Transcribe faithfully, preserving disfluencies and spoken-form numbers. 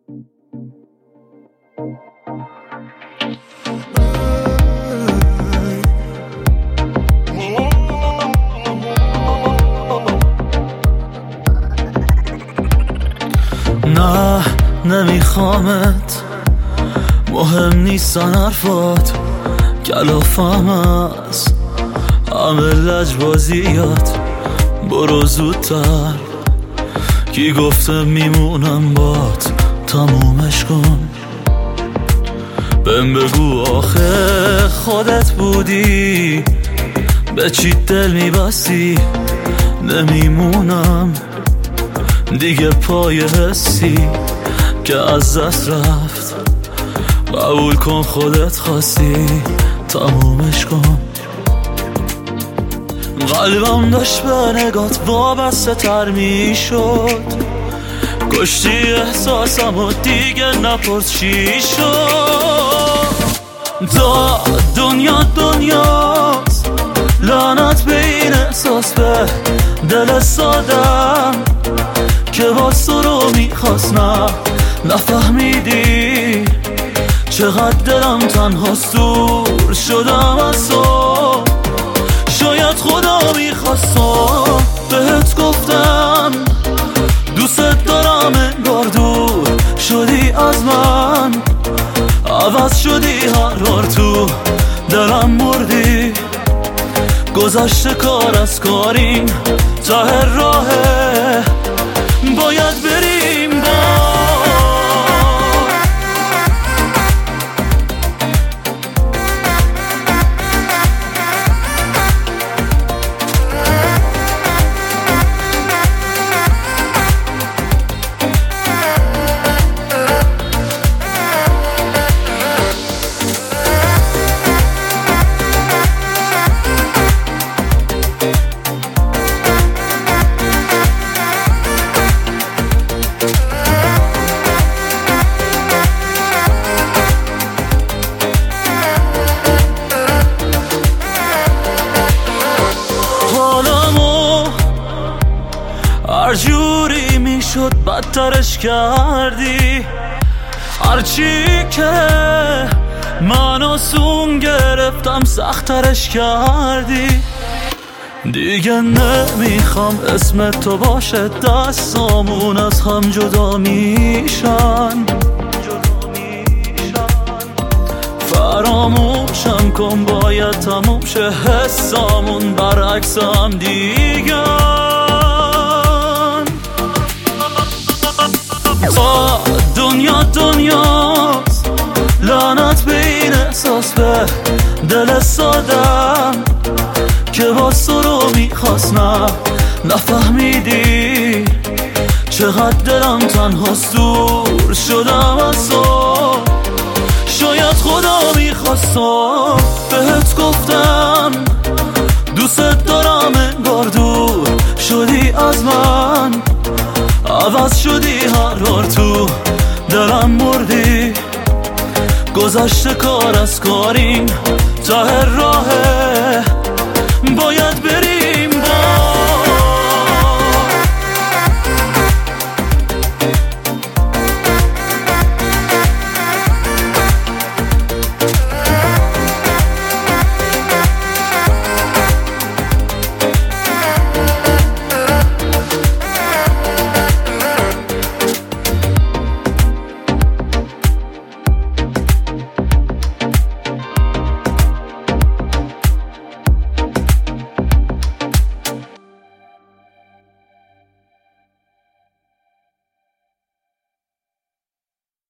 نه نمیخوامت، مهم نیستن حرفات، کلافم هست همه لجبازیات. برو زودتر، کی گفته میمونم بات، تمومش کن. بهم بگو آخه خودت بودی، به چی دل میبستی؟ نمیمونم دیگه پای حسی که از دست رفت. قبول کن خودت خواستی، تمومش کن. قلبم داشت به نگات وابسته تر می شد، کشتی احساسم و دیگه نپرس چی شد. تا دنیا دنیاست، لعنت به این احساس، به دل سادم که باز تو رو میخواست. نه نفهمیدی چقدر دلم تنهاست، دور شدم از تو. شاید خدا میخواست، بهت گفتم دوست دارم، انگار دور شدی از من، عوض شدی هر بار تو دلم مردی. گذشته کار از کاریم، ته راهه باید بریم با هر جوری میشد بدترش کردی. هرچی که من آسون گرفتم سختترش کردی. دیگه نمیخوام اسم تو باشه، دستامون از هم جدا میشن. فراموشم کن باید تموم شه، حسامون برعکس هم دیگه. تا دنیا دنیاست، لعنت به این احساس، به دل سادم که باز تو رو میخواست. نه نفهمیدی چقدر دلم تنهاست، دور شدم از تو. شاید خدا میخواست، بهت گفتم دوست دارم، انگار دور شدی از من، عوض شدی هر بار تو دلم مردی. گذشته کار از کاریم، ته راهه باید